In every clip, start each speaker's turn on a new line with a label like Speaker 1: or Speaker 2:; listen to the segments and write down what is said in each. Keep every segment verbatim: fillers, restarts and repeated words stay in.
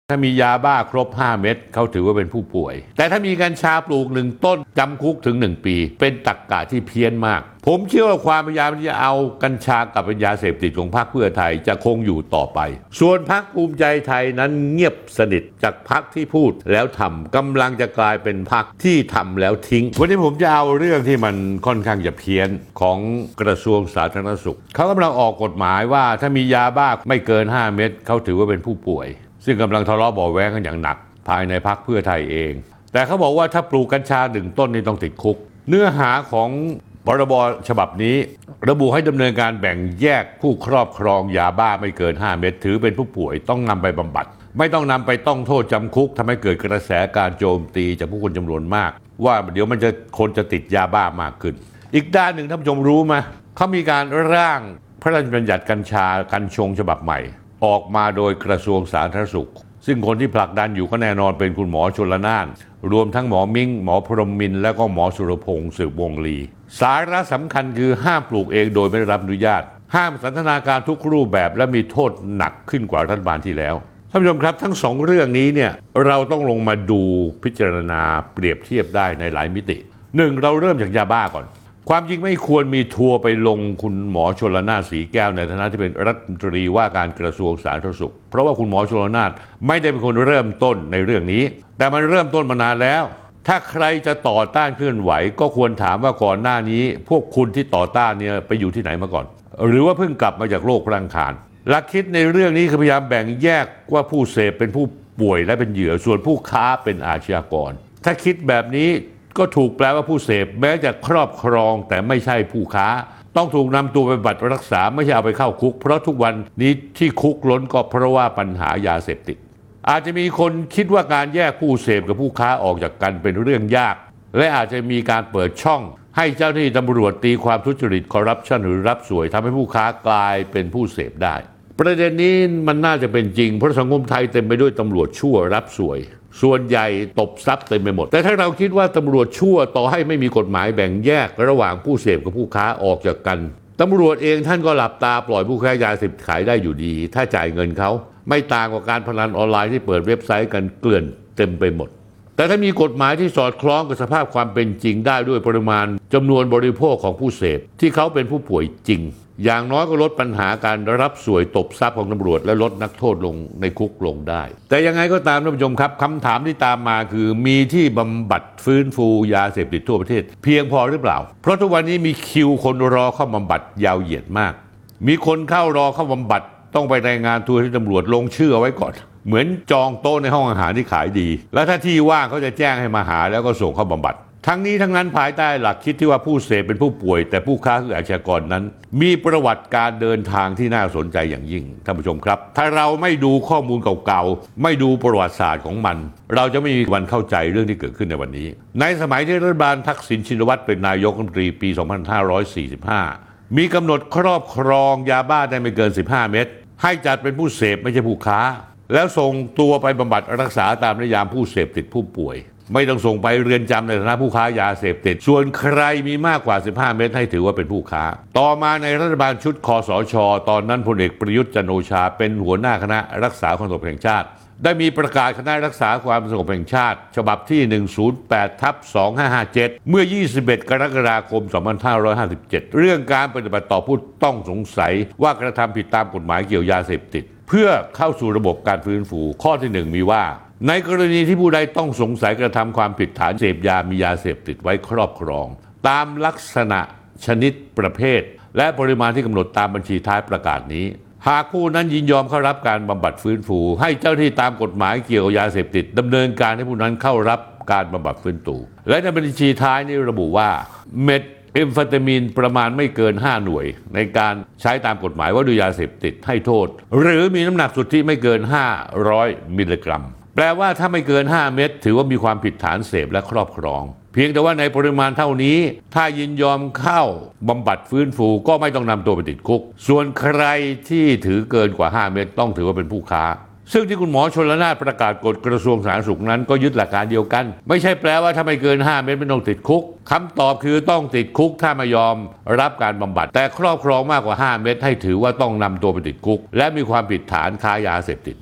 Speaker 1: ถ้ามียาบ้าครบห้าเม็ดเขาถือว่าเป็นผู้ป่วยแต่ถ้ามีกัญชาปลูกหนึ่งต้นจำคุกถึงหนึ่งปีเป็นตรรกะที่เพี้ยนมากผมเชื่อว่าความพยายามที่จะเอากัญชากับเป็นยาเสพติดของพรรคเพื่อไทยจะคงอยู่ต่อไปส่วนพรรคภูมิใจไทยนั้นเงียบสนิทจากพรรคที่พูดแล้วทำกำลังจะกลายเป็นพรรคที่ทำแล้วทิ้งวันนี้ผมจะเอาเรื่องที่มันค่อนข้างจะเพี้ยนของกระทรวงสาธารณสุขเขากำลังออกกฎหมายว่าถ้ามียาบ้าไม่เกินห้าเม็ดเขาถือว่าเป็นผู้ป่วยซึ่งกำลังทะเลาะเบาะแว้งกันอย่างหนักภายในพรรคเพื่อไทยเองแต่เขาบอกว่าถ้าปลูกกัญชาหนึ่งต้นนี่ต้องติดคุกเนื้อหาของพรบฉบับนี้ระบุให้ดำเนินการแบ่งแยกผู้ครอบครองยาบ้าไม่เกินห้าเม็ดถือเป็นผู้ป่วยต้องนำไปบำบัดไม่ต้องนำไปต้องโทษจำคุกทำให้เกิดกระแสการโจมตีจากผู้คนจำนวนมากว่าเดี๋ยวมันจะคนจะติดยาบ้ามากขึ้นอีกด้านหนึ่งท่านผู้ชมรู้ไหมเขามีการร่างพระราชบัญญัติกัญชากัญชงฉบับใหม่ออกมาโดยกระทรวงสาธารณสุขซึ่งคนที่ผลักดันอยู่ก็แน่นอนเป็นคุณหมอชลน่านรวมทั้งหมอมิ้งหมอพรหมมินทร์และก็หมอสุรพงษ์สืบวงศ์ลีสาระสำคัญคือห้ามปลูกเองโดยไม่ได้รับอนุญาตห้ามสันทนาการทุกรูปแบบและมีโทษหนักขึ้นกว่ารัฐบาลที่แล้วท่านผู้ชมครับทั้งสองเรื่องนี้เนี่ยเราต้องลงมาดูพิจารณาเปรียบเทียบได้ในหลายมิติหนึ่งเราเริ่มจากยาบ้าก่อนความจริงไม่ควรมีทัวร์ไปลงคุณหมอชลน่านสีแก้วในฐานะที่เป็นรัฐมนตรีว่าการกระทรวงสาธารณสุขเพราะว่าคุณหมอชลน่านไม่ได้เป็นคนเริ่มต้นในเรื่องนี้แต่มันเริ่มต้นมานานแล้วถ้าใครจะต่อต้านเคลื่อนไหวก็ควรถามว่าก่อนหน้านี้พวกคุณที่ต่อต้านเนี่ยไปอยู่ที่ไหนมาก่อนหรือว่าเพิ่งกลับมาจากโลกรังคารหลักคิดในเรื่องนี้คือพยายามแบ่งแยกว่าผู้เสพเป็นผู้ป่วยและเป็นเหยื่อส่วนผู้ค้าเป็นอาชญากรถ้าคิดแบบนี้ก็ถูกแปลว่าผู้เสพแม้จะครอบครองแต่ไม่ใช่ผู้ค้าต้องถูกนำตัวไปบำบัดรักษาไม่ใช่เอาไปเข้าคุกเพราะทุกวันนี้ที่คุกล้นก็เพราะว่าปัญหายาเสพติดอาจจะมีคนคิดว่าการแยกผู้เสพกับผู้ค้าออกจากกันเป็นเรื่องยากและอาจจะมีการเปิดช่องให้เจ้าหน้าที่ตำรวจตีความทุจริตคอร์รัปชันหรือรับสวยทำให้ผู้ค้ากลายเป็นผู้เสพได้ประเด็นนี้มันน่าจะเป็นจริงเพราะสังคมไทยเต็มไปด้วยตำรวจชั่วรับสวยส่วนใหญ่ตบทรัพย์เต็มไปหมดแต่ถ้าเราคิดว่าตำรวจชั่วต่อให้ไม่มีกฎหมายแบ่งแยกระหว่างผู้เสพกับผู้ค้าออกจากกันตำรวจเองท่านก็หลับตาปล่อยผู้ค้ายาเสพติดขายได้อยู่ดีถ้าจ่ายเงินเขาไม่ต่างกว่าการพนันออนไลน์ที่เปิดเว็บไซต์กันเกลื่อนเต็มไปหมดแต่ถ้ามีกฎหมายที่สอดคล้องกับสภาพความเป็นจริงได้ด้วยปริมาณจำนวนบริโภคของผู้เสพที่เขาเป็นผู้ป่วยจริงอย่างน้อยก็ลดปัญหาการรับสวยตบทรัพย์ของตำรวจและลดนักโทษลงในคุกลงได้แต่ยังไงก็ตามท่านผู้ชมครับคำถามที่ตามมาคือมีที่บำบัดฟื้นฟูยาเสพติดทั่วประเทศเพียงพอหรือเปล่าเพราะทุกวันนี้มีคิวคนรอเข้าบำบัดยาวเหยียดมากมีคนเข้ารอเข้าบำบัดต้องไปรายงานตัวที่ตำรวจลงชื่อเอาไว้ก่อนเหมือนจองโต๊ะในห้องอาหารที่ขายดีแล้วถ้าที่ว่างเขาจะแจ้งให้มาหาแล้วก็ส่งเข้าบำบัดทั้งนี้ทั้งนั้นภายใต้หลักคิดที่ว่าผู้เสพเป็นผู้ป่วยแต่ผู้ค้าคืออาชญากรนั้นมีประวัติการเดินทางที่น่าสนใจอย่างยิ่งท่านผู้ชมครับถ้าเราไม่ดูข้อมูลเก่าๆไม่ดูประวัติศาสตร์ของมันเราจะไม่มีวันเข้าใจเรื่องที่เกิดขึ้นในวันนี้ในสมัยที่รัฐบาลทักษิณชินวัตรเป็นนายกรัฐมนตรีปีสองพันห้าร้อยสี่สิบห้ามีกำหนดครอบครองยาบ้าได้ไม่เกินสิบห้าเม็ดให้จัดเป็นผู้เสพไม่ใช่ผู้ค้าแล้วส่งตัวไปบำบัดรักษาตามนิยามผู้เสพติดผู้ป่วยไม่ต้องส่งไปเรือนจำในฐานะผู้ค้ายาเสพติดส่วนใครมีมากกว่าสิบห้าเม็ดให้ถือว่าเป็นผู้ค้าต่อมาในรัฐบาลชุดคสช.ตอนนั้นพลเอกประยุทธ์จันทร์โอชาเป็นหัวหน้าคณะรักษาความสงบแห่งชาติได้มีประกาศคณะรักษาความสงบแห่งชาติฉบับที่ หนึ่งศูนย์แปดทับสองห้าห้าเจ็ด เมื่อ ยี่สิบเอ็ด กรกฎาคม สองพันห้าร้อยห้าสิบเจ็ด เรื่องการปฏิบัติต่อผู้ต้องสงสัยว่ากระทำผิดตามกฎหมายเกี่ยวยาเสพติดเพื่อเข้าสู่ระบบการฟื้นฟูข้อที่หนึ่งมีว่าในกรณีที่ผู้ใดต้องสงสัยกระทำความผิดฐานเสพยามียาเสพติดไว้ครอบครองตามลักษณะชนิดประเภทและปริมาณที่กำหนดตามบัญชีท้ายประกาศนี้หากผู้นั้นยินยอมเข้ารับการบำบัดฟื้นฟูให้เจ้าหน้าที่ตามกฎหมายเกี่ยวกับยาเสพติดดำเนินการให้ผู้นั้นเข้ารับการบำบัดฟื้นฟูและในบัญชีท้ายนี้ระบุว่าเม็ดเอมเฟตามีนประมาณไม่เกินห้าหน่วยในการใช้ตามกฎหมายว่าด้วยยาเสพติดให้โทษหรือมีน้ำหนักสุทธิไม่เกินห้าร้อยมิลลิกรัมแปลว่าถ้าไม่เกินห้าเม็ดถือว่ามีความผิดฐานเสพและครอบครองเพียงแต่ว่าในปริมาณเท่านี้ถ้ายินยอมเข้าบำบัดฟื้นฟูก็ไม่ต้องนำตัวไปติดคุกส่วนใครที่ถือเกินกว่าห้าเม็ดต้องถือว่าเป็นผู้ค้าซึ่งที่คุณหมอชลน่านประกาศกฎกระทรวงสาธารณสุขนั้นก็ยึดหลักการเดียวกันไม่ใช่แปลว่าถ้าไม่เกินห้าเม็ดไม่ต้องติดคุกคำตอบคือต้องติดคุกถ้าไม่ยอมรับการบำบัดแต่ครอบครองมากกว่าห้าเม็ดให้ถือว่าต้องนำตัวไปติดคุกและมีความผิดฐานค้ายาเสพติดด้วย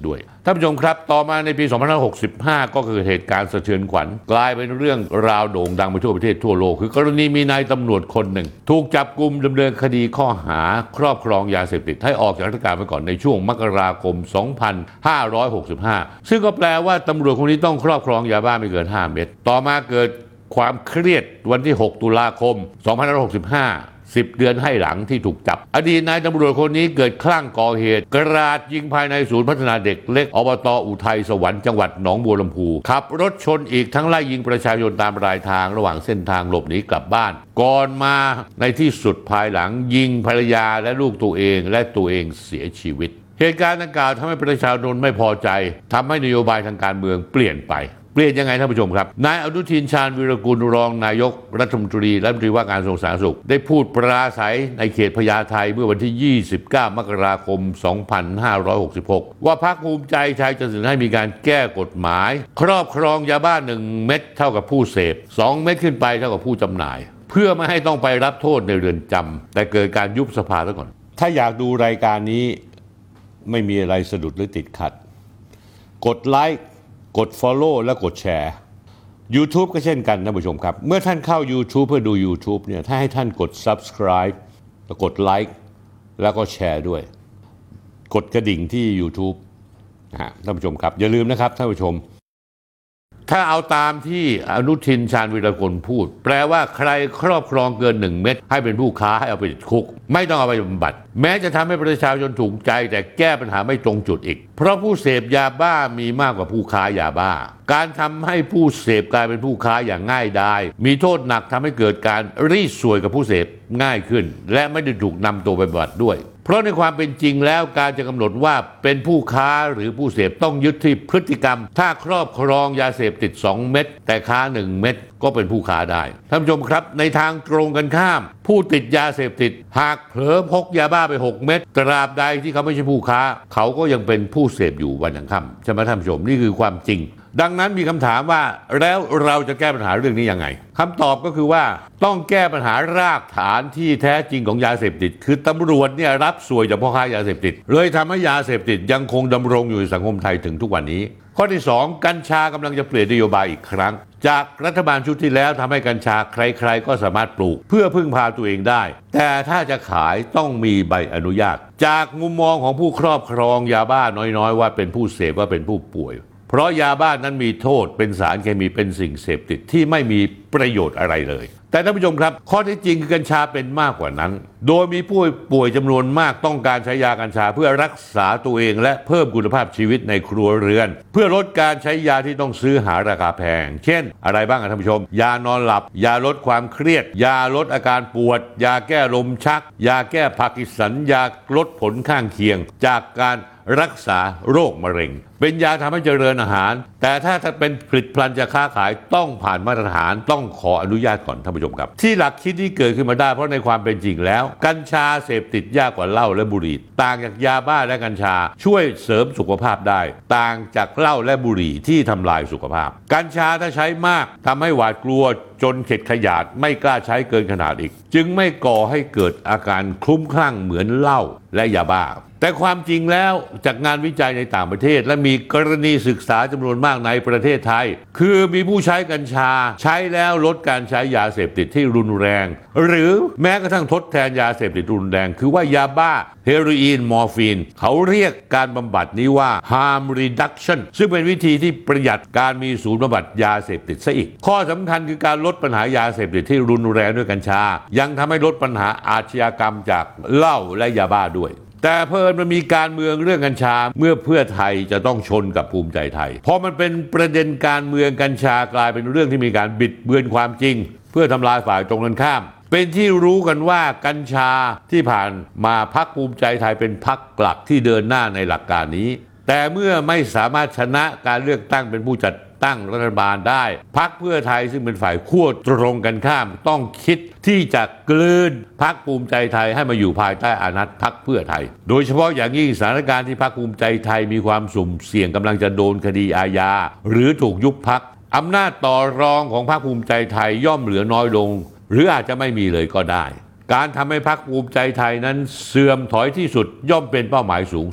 Speaker 1: ท่านผู้ชมครับต่อมาในปีสองพันห้าร้อยหกสิบห้าก็เกิดเหตุการณ์สะเทือนขวัญกลายเป็นเรื่องราวโด่งดังไปทั่วประเทศทั่วโลกคือกรณีมีนายตำรวจคนหนึ่งถูกจับกุมดำเนินคดีข้อหาครอบครองยาเสพติดให้ออกจากราชการไปก่อนในช่วงมกราคมสองพันห้าร้อยหกสิบห้าซึ่งก็แปลว่าตำรวจคนนี้ต้องครอบครองยาบ้าไม่เกินห้าเม็ดต่อมาเกิดความเครียดวันที่หกตุลาคมสองพันห้าร้อยหกสิบห้าสิบเดือนให้หลังที่ถูกจับอดีตนายตำรวจคนนี้เกิดคลั่งก่อเหตุกราดยิงภายในศูนย์พัฒนาเด็กเล็กอบต.อุทัยสวรรค์จังหวัดหนองบัวลำพูขับรถชนอีกทั้งไล่ยิงประชาชนตามรายทางระหว่างเส้นทางหลบหนีกลับบ้านก่อนมาในที่สุดภายหลังยิงภรรยาและลูกตัวเองและตัวเองเสียชีวิตเหตุการณ์ดังกล่าวทำให้ประชาชนไม่พอใจทำให้นโยบายทางการเมืองเปลี่ยนไปเปลี่ยนยังไงท่านผู้ชมครับนายอนุทินชาญวีรกูลรองนายกรัฐมนตรีและรัฐมนตรีว่าการกระทรวงสาธารณสุขได้พูดปราศัยในเขตพญาไทเมื่อวันที่ยี่สิบเก้ามกราคมสองพันห้าร้อยหกสิบหกว่าพรรคภูมิใจไทยจะเสนอให้มีการแก้กฎหมายครอบครองยาบ้าหนึ่งเม็ดเท่ากับผู้เสพสองเม็ดขึ้นไปเท่ากับผู้จำหน่ายเพื่อไม่ให้ต้องไปรับโทษในเรือนจำแต่เกิดการยุบสภาซะก่อนถ้าอยากดูรายการนี้ไม่มีอะไรสะดุดหรือติดขัดกดไลค์กด Follow และกดแชร์YouTube ก็เช่นกันท่านผู้ชมครับเมื่อท่านเข้า YouTube เพื่อดู YouTube เนี่ยถ้าให้ท่านกด Subscribe แล้วกดไลค์แล้วก็แชร์ด้วยกดกระดิ่งที่ YouTube นะฮะท่านผู้ชมครับอย่าลืมนะครับท่านผู้ชมถ้าเอาตามที่อนุทินชาญวีรกูลพูดแปลว่าใครครอบครองเกินหนึ่งเม็ดให้เป็นผู้ค้าให้เอาไปติดคุกไม่ต้องเอาไปบำบัดแม้จะทำให้ประชาชนถูกใจแต่แก้ปัญหาไม่ตรงจุดอีกเพราะผู้เสพยาบ้ามีมากกว่าผู้ค้ายาบ้าการทำให้ผู้เสพกลายเป็นผู้ค้าอย่างง่ายดายมีโทษหนักทำให้เกิดการรีดสวยกับผู้เสพง่ายขึ้นและไม่ได้ถูกนำตัวไปบำบัดด้วยเพราะในความเป็นจริงแล้วการจะกำหนดว่าเป็นผู้ค้าหรือผู้เสพต้องยึดที่พฤติกรรมถ้าครอบครองยาเสพติดสองเม็ดแต่ค้าหนึ่งเม็ดก็เป็นผู้ค้าได้ท่านผู้ชมครับในทางตรงกันข้ามผู้ติดยาเสพติดหากเผลอพกยาบ้าไปหกเม็ดตราบใดที่เขาไม่ใช่ผู้ค้าเขาก็ยังเป็นผู้เสพอยู่วันยังค่ำใช่ไหมท่านผู้ชมนี่คือความจริงดังนั้นมีคำถามว่าแล้วเราจะแก้ปัญหาเรื่องนี้ยังไงคำตอบก็คือว่าต้องแก้ปัญหารากฐานที่แท้จริงของยาเสพติดคือตำรวจเนี่ยรับสวยจากพ่อค้ายาเสพติดเลยทำให้ยาเสพติดยังคงดำรงอยู่ในสังคมไทยถึงทุกวันนี้ข้อที่สองกัญชากำลังจะเปลี่ยนนโยบายอีกครั้งจากรัฐบาลชุดที่แล้วทำให้กัญชาใครๆก็สามารถปลูกเพื่อพึ่งพาตัวเองได้แต่ถ้าจะขายต้องมีใบอนุญาตจากมุมมองของผู้ครอบครองยาบ้าน้อยๆว่าเป็นผู้เสพว่าเป็นผู้ป่วยเพราะยาบ้านั้นมีโทษเป็นสารเคมีเป็นสิ่งเสพติดที่ไม่มีประโยชน์อะไรเลยแต่ท่านผู้ชมครับข้อเท็จจริงคือกัญชาเป็นมากกว่านั้นโดยมีผู้ป่วยจำนวนมากต้องการใช้ยากัญชาเพื่อรักษาตัวเองและเพิ่มคุณภาพชีวิตในครัวเรือนเพื่อลดการใช้ยาที่ต้องซื้อหาราคาแพงเช่นอะไรบ้างท่านผู้ชมยานอนหลับยาลดความเครียดยาลดอาการปวดยาแก้ลมชักยาแก้พาร์กินสันยาลดผลข้างเคียงจากการรักษาโรคมะเร็งเป็นยาทำให้เจริญอาหารแต่ถ้าถ้าเป็นผลิตภัณฑ์จะค้าขายต้องผ่านมาตรฐานต้องขออนุญาตก่อนท่านผู้ชมครับที่หลักคิดที่เกิดขึ้นมาได้เพราะในความเป็นจริงแล้วกัญชาเสพติดยากกว่าเหล้าและบุหรี่ต่างจากยาบ้าและกัญชาช่วยเสริมสุขภาพได้ต่างจากเหล้าและบุหรี่ที่ทำลายสุขภาพกัญชาถ้าใช้มากทำให้หวาดกลัวจนเข็ดขยาดไม่กล้าใช้เกินขนาดอีกจึงไม่ก่อให้เกิดอาการคลุ้มคลั่งเหมือนเหล้าและยาบ้าแต่ความจริงแล้วจากงานวิจัยในต่างประเทศและมีกรณีศึกษาจำนวนมากในประเทศไทยคือมีผู้ใช้กัญชาใช้แล้วลดการใช้ยาเสพติดที่รุนแรงหรือแม้กระทั่งทดแทนยาเสพติดรุนแรงคือว่ายาบ้าเฮโรอีนมอร์ฟีนเขาเรียกการบำบัดนี้ว่า harm reduction ซึ่งเป็นวิธีที่ประหยัดการมีศูนย์บำบัดยาเสพติดซะอีกข้อสำคัญคือการลดปัญหายาเสพติดที่รุนแรงด้วยกัญชายังทำให้ลดปัญหาอาชญากรรมจากเหล้าและยาบ้าด้วยแต่เพิ่นมันมีการเมืองเรื่องกัญชาเมื่อเพื่อไทยจะต้องชนกับภูมิใจไทยพอมันเป็นประเด็นการเมืองกัญชากลายเป็นเรื่องที่มีการบิดเบือนความจริงเพื่อทำลายฝ่ายตรงกันข้ามเป็นที่รู้กันว่ากัญชาที่ผ่านมาพรรคภูมิใจไทยเป็นพรรคหลักที่เดินหน้าในหลักการนี้แต่เมื่อไม่สามารถชนะการเลือกตั้งเป็นผู้จัดตั้งรัฐบาลได้พรรคเพื่อไทยซึ่งเป็นฝ่ายขั้วตรงกันข้ามต้องคิดที่จะกลืนพรรคภูมิใจไทยให้มาอยู่ภายใต้อานัตพรรคเพื่อไทยโดยเฉพาะอย่างยิ่งสถานการณ์ที่พรรคภูมิใจไทยมีความสุ่มเสี่ยงกำลังจะโดนคดีอาญาหรือถูกยุบพรรคอำนาจต่อรองของพรรคภูมิใจไทยย่อมเหลือน้อยลงหรืออาจจะไม่มีเลยก็ได้การทำให้พรรคภูมิใจไทยนั้นเสื่อมถอยที่สุดย่อมเป็นเป้าหมายสูงสุด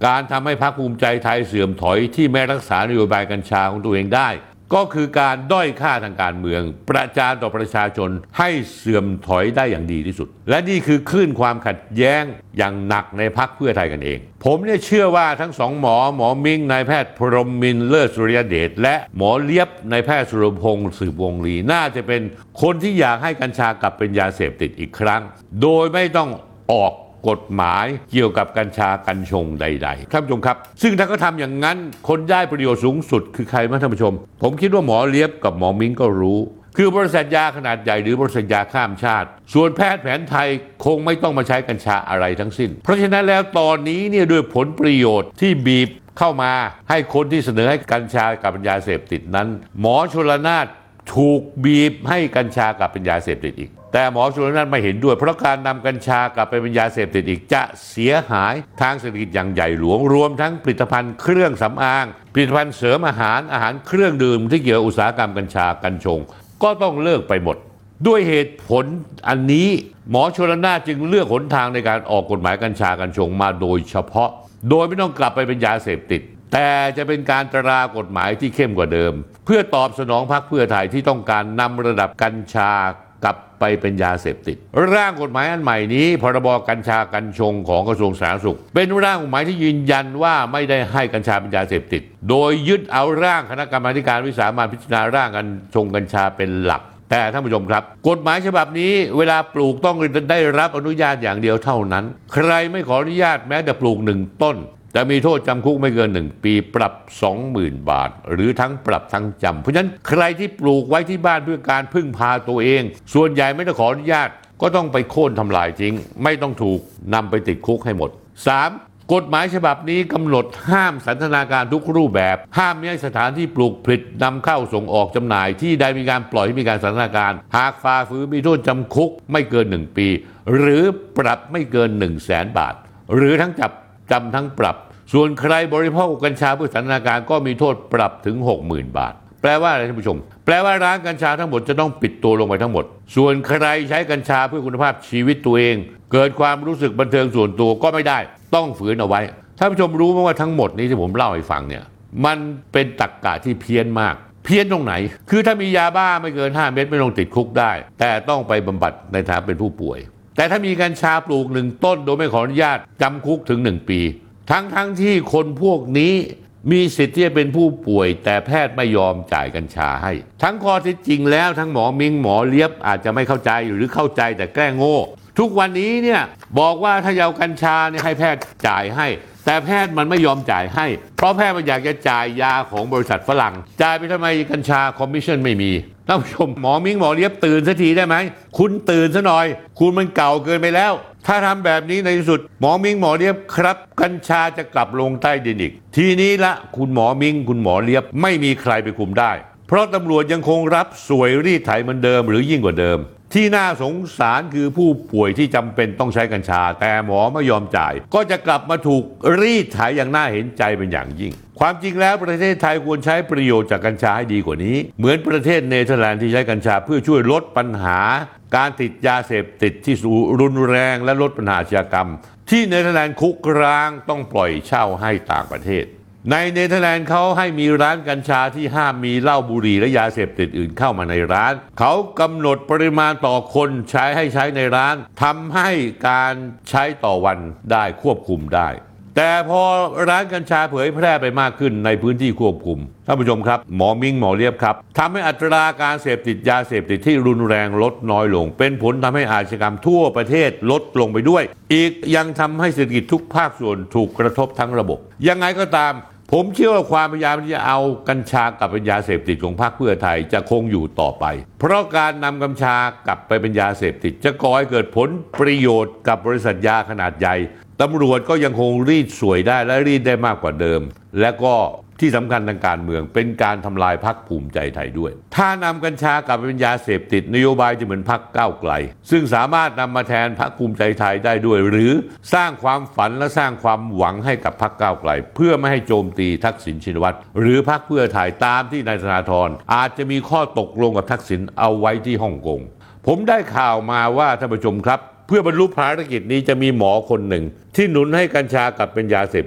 Speaker 1: การทำให้พรรคภูมิใจไทยเสื่อมถอยที่ไม่รักษานโยบายกัญชาของตัวเองได้ก็คือการด้อยค่าทางการเมืองประจานต่อประชาชนให้เสื่อมถอยได้อย่างดีที่สุดและนี่คือคลื่นความขัดแย้งอย่างหนักในพรรคเพื่อไทยกันเองผมเนี่ยเชื่อว่าทั้งสองหมอหมอมิงนายแพทย์พรหมมินทร์เลิศสุริยเดชและหมอเลียบนายแพทย์สุรพงษ์สืบวงศ์ลีน่าจะเป็นคนที่อยากให้กัญชากลับเป็นยาเสพติดอีกครั้งโดยไม่ต้องออกกฎหมายเกี่ยวกับกัญชากัญชงใดๆท่านผู้ชมครับซึ่งถ้าเขาทำอย่างนั้นคนได้ประโยชน์สูงสุดคือใครมั้งท่านผู้ชมผมคิดว่าหมอเลียบกับหมอมิ้งก็รู้คือบริษัทยาขนาดใหญ่หรือบริษัทยาข้ามชาติส่วนแพทย์แผนไทยคงไม่ต้องมาใช้กัญชาอะไรทั้งสิ้นเพราะฉะนั้นแล้วตอนนี้เนี่ยด้วยผลประโยชน์ที่บีบเข้ามาให้คนที่เสนอให้กัญชากลับเป็นยาเสพติดนั้นหมอชลนาถถูกบีบให้กัญชากลับเป็นยาเสพติดอีกแต่หมอชลน่านไม่เห็นด้วยเพราะการนำกัญชากลับไปเป็นยาเสพติดอีกจะเสียหายทางเศรษฐกิจอย่างใหญ่หลวงรวมทั้งผลิตภัณฑ์เครื่องสำอางผลิตภัณฑ์เสริมอาหารอาหารเครื่องดื่มที่เกี่ยวกับอุตสาหกรรมกัญชากัญชงก็ต้องเลิกไปหมดด้วยเหตุผลอันนี้หมอชลน่านจึงเลือกหนทางในการออกกฎหมายกัญชากัญชงมาโดยเฉพาะโดยไม่ต้องกลับไปเป็นยาเสพติดแต่จะเป็นการตรากฎหมายที่เข้มกว่าเดิมเพื่อตอบสนองพรรคเพื่อไทยที่ต้องการนำระดับกัญชากลับไปเป็นยาเสพติดร่างกฎหมายอันใหม่นี้พรบกัญชากัญชงของกระทรวงสาธารณสุขเป็นร่างกฎหมายที่ยืนยันว่าไม่ได้ให้กัญชาเป็นยาเสพติดโดยยึดเอาร่างคณะกรรมาธิการวิสามัญพิจารณาร่างกัญชงกัญชาเป็นหลักแต่ท่านผู้ชมครับกฎหมายฉบับนี้เวลาปลูกต้องได้รับอนุญาตอย่างเดียวเท่านั้นใครไม่ขออนุญาตแม้แต่ปลูกหนึ่งต้นจะมีโทษจำคุกไม่เกินหนึ่งปีปรับ สองหมื่น บาทหรือทั้งปรับทั้งจำเพราะฉะนั้นใครที่ปลูกไว้ที่บ้านเพื่อการพึ่งพาตัวเองส่วนใหญ่ไม่ต้องขออนุญาตก็ต้องไปโค่นทำลายทิ้งไม่ต้องถูกนำไปติดคุกให้หมด สาม กฎหมายฉบับนี้กำหนดห้ามสันทนาการทุกรูปแบบห้ามไม่ให้สถานที่ปลูกผลิตนำเข้าส่งออกจำหน่ายที่ใดมีการปล่อยให้มีการสันทนาการหากฝ่าฝืนมีโทษจำคุกไม่เกินหนึ่งปีหรือปรับไม่เกิน หนึ่งแสน บาทหรือทั้งจับจำทั้งปรับส่วนใครบริโภคกัญชาเพื่อสันทนาการก็มีโทษปรับถึง หกหมื่น บาทแปลว่าอะไรท่านผู้ชมแปลว่าร้านกัญชาทั้งหมดจะต้องปิดตัวลงไปทั้งหมดส่วนใครใช้กัญชาเพื่อคุณภาพชีวิตตัวเองเกิดความรู้สึกบันเทิงส่วนตัวก็ไม่ได้ต้องฝืนเอาไว้ท่านผู้ชมรู้ไหมว่าทั้งหมดนี้ที่ผมเล่าให้ฟังเนี่ยมันเป็นตรรกะที่เพี้ยนมากเพี้ยนตรงไหนคือถ้ามียาบ้าไม่เกินห้าเม็ดไม่ต้องติดคุกได้แต่ต้องไปบำบัดในฐานะเป็นผู้ป่วยแต่ถ้ามีกัญชาปลูกหนึ่งต้นโดยไม่ขออนุญาตจำคุกถึงหนึ่งปีทั้งทั้งที่คนพวกนี้มีสิทธิ์ที่จะเป็นผู้ป่วยแต่แพทย์ไม่ยอมจ่ายกัญชาให้ทั้งข้อเท็จจริงแล้วทั้งหมอมิงหมอเลียบอาจจะไม่เข้าใจหรือเข้าใจแต่แกล้งโง่ทุกวันนี้เนี่ยบอกว่าถ้าเอากัญชาเนี่ยให้แพทย์จ่ายให้แต่แพทย์มันไม่ยอมจ่ายให้เพราะแพทย์มันอยากจะจ่ายยาของบริษัทฝรั่งจ่ายไปทำไมกัญชาคอมมิชชั่นไม่มีท่านผู้ชมหมอมิงหมอเลียบตื่นสักทีได้ไหมคุณตื่นซะหน่อยคุณมันเก่าเกินไปแล้วถ้าทำแบบนี้ในที่สุดหมอมิงหมอเลียบครับกัญชาจะกลับลงใต้ดินอีกทีนี้ละคุณหมอมิงคุณหมอเลียบไม่มีใครไปคุมได้เพราะตำรวจยังคงรับสวยรีดไถเหมือนเดิมหรือยิ่งกว่าเดิมที่น่าสงสารคือผู้ป่วยที่จำเป็นต้องใช้กัญชาแต่หมอไม่ยอมจ่ายก็จะกลับมาถูกรีดไถอย่างน่าเห็นใจเป็นอย่างยิ่งความจริงแล้วประเทศไทยควรใช้ประโยชน์จากกัญชาให้ดีกว่านี้เหมือนประเทศเนเธอร์แลนด์ที่ใช้กัญชาเพื่อช่วยลดปัญหาการติดยาเสพติดที่รุนแรงและลดปัญหาอาชญากรรมที่เนเธอร์แลนด์คุกร้างต้องปล่อยเช่าให้ต่างประเทศในเนเธอร์แลนด์เขาให้มีร้านกัญชาที่ห้ามมีเหล้าบุหรี่และยาเสพติดอื่นเข้ามาในร้านเขากำหนดปริมาณต่อคนใช้ให้ใช้ในร้านทำให้การใช้ต่อวันได้ควบคุมได้แต่พอร้านกัญชาเผยแพร่ไปมากขึ้นในพื้นที่ควบคุมท่านผู้ชมครับหมอมิงหมอเลียบครับทำให้อัตราการเสพติดยาเสพติดที่รุนแรงลดน้อยลงเป็นผลทำให้อาชญากรรมทั่วประเทศลดลงไปด้วยอีกยังทำให้เศรษฐกิจทุกภาคส่วนถูกกระทบทั้งระบบยังไงก็ตามผมเชื่อว่าความพยายามที่จะเอากัญชากลับเป็นยาเสพติดของพรรคเพื่อไทยจะคงอยู่ต่อไปเพราะการนำกัญชากลับไปเป็นยาเสพติดจะก่อให้เกิดผลประโยชน์กับบริษัทยาขนาดใหญ่ตำรวจก็ยังคงรีดสวยได้และรีดได้มากกว่าเดิมและก็ที่สำคัญทางการเมืองเป็นการทำลายพรรคภูมิใจไทยด้วยถ้านำกัญชากลับไปเป็นยาเสพติดนโยบายจะเหมือนพรรคก้าวไกลซึ่งสามารถนำมาแทนพรรคภูมิใจไทยได้ด้วยหรือสร้างความฝันและสร้างความหวังให้กับพรรคก้าวไกลเพื่อไม่ให้โจมตีทักษิณชินวัตรหรือพรรคเพื่อไทยตามที่นายธนาธรอาจจะมีข้อตกลงกับทักษิณเอาไว้ที่ฮ่องกงผมได้ข่าวมาว่าท่านผู้ชมครับเพื่อบรรลุภารกิจนี้จะมีหมอคนหนึ่งที่หนุนให้กัญชากลับเป็นยาเสพติด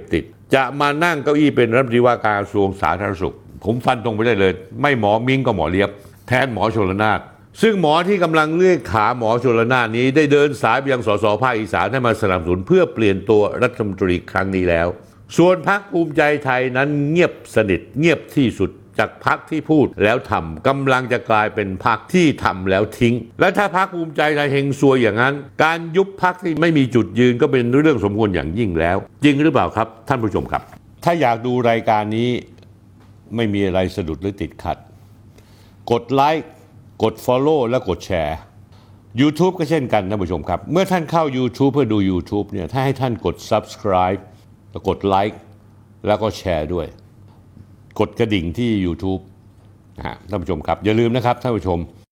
Speaker 1: จะมานั่งเก้าอี้เป็นรัฐมนตรีว่าการกระทรวงสาธารณสุขผมฟันตรงไปได้เลยไม่หมอมิ้งก็หมอเลียบแทนหมอชลนานซึ่งหมอที่กำลังเลื่อยขาหมอชลนานนี้ได้เดินสายไปยังสสภาคอีสานให้มาสนับสนุนเพื่อเปลี่ยนตัวรัฐมนตรีครั้งนี้แล้วส่วนพรรคภูมิใจไทยนั้นเงียบสนิทเงียบที่สุดจากพรรคที่พูดแล้วทำกำลังจะกลายเป็นพรรคที่ทำแล้วทิ้งและถ้าพรรคภูมิใจไทยเฮงซวยอย่างนั้นการยุบพรรคที่ไม่มีจุดยืนก็เป็นเรื่องสมควรอย่างยิ่งแล้วจริงหรือเปล่าครับท่านผู้ชมครับถ้าอยากดูรายการนี้ไม่มีอะไรสะดุดหรือติดขัดกดไลค์กด Follow และกดแชร์ YouTube ก็เช่นกันท่านผู้ชมครับเมื่อท่านเข้า YouTube เพื่อดู YouTube เนี่ยถ้าให้ท่านกด Subscribe แล้วกดไลค์แล้วก็แชร์ด้วยกดกระดิ่งที่ YouTube นะฮะท่านผู้ชมครับอย่าลืมนะครับท่านผู้ชม